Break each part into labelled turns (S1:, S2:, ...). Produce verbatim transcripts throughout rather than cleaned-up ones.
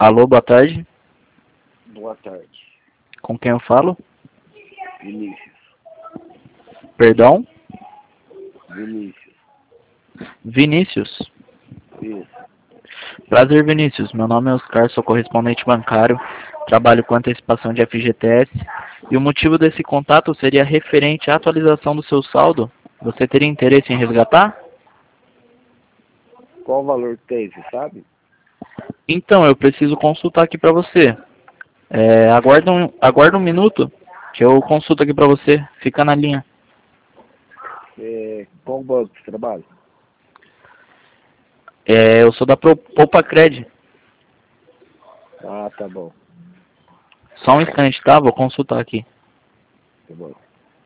S1: Alô, boa tarde.
S2: Boa tarde.
S1: Com quem eu falo?
S2: Vinícius.
S1: Perdão?
S2: Vinícius.
S1: Vinícius.
S2: Isso.
S1: Prazer, Vinícius. Meu nome é Oscar, sou correspondente bancário, trabalho com antecipação de F G T S e o motivo desse contato seria referente à atualização do seu saldo. Você teria interesse em resgatar?
S2: Qual o valor que tem, você sabe?
S1: Então, eu preciso consultar aqui para você. É, aguarda, um, aguarda um minuto que eu consulto aqui para você. Fica na linha.
S2: É, qual banco você trabalha?
S1: É, eu sou da Pro- Poupa Cred.
S2: Ah, tá bom.
S1: Só um instante, tá? Vou consultar aqui.
S2: Tá bom.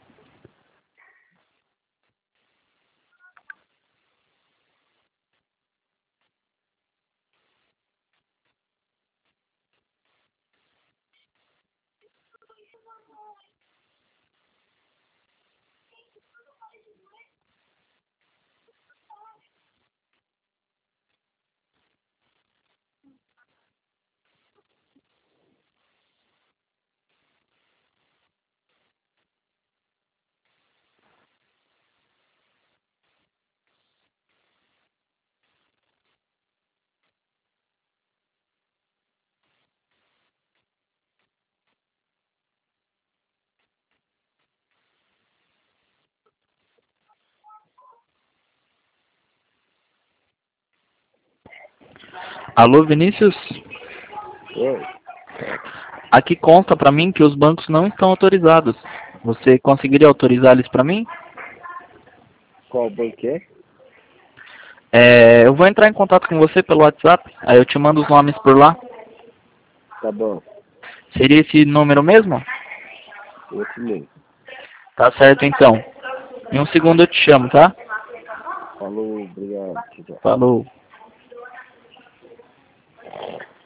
S1: Alô, Vinícius?
S2: Oi.
S1: Aqui consta para mim que os bancos não estão autorizados. Você conseguiria autorizar eles para mim?
S2: Qual banco é?
S1: É, eu vou entrar em contato com você pelo WhatsApp, aí eu te mando os nomes por lá.
S2: Tá bom.
S1: Seria esse número mesmo?
S2: Esse mesmo.
S1: Tá certo então. Em um segundo eu te chamo, tá?
S2: Falou, obrigado. Tchau, tchau.
S1: Falou.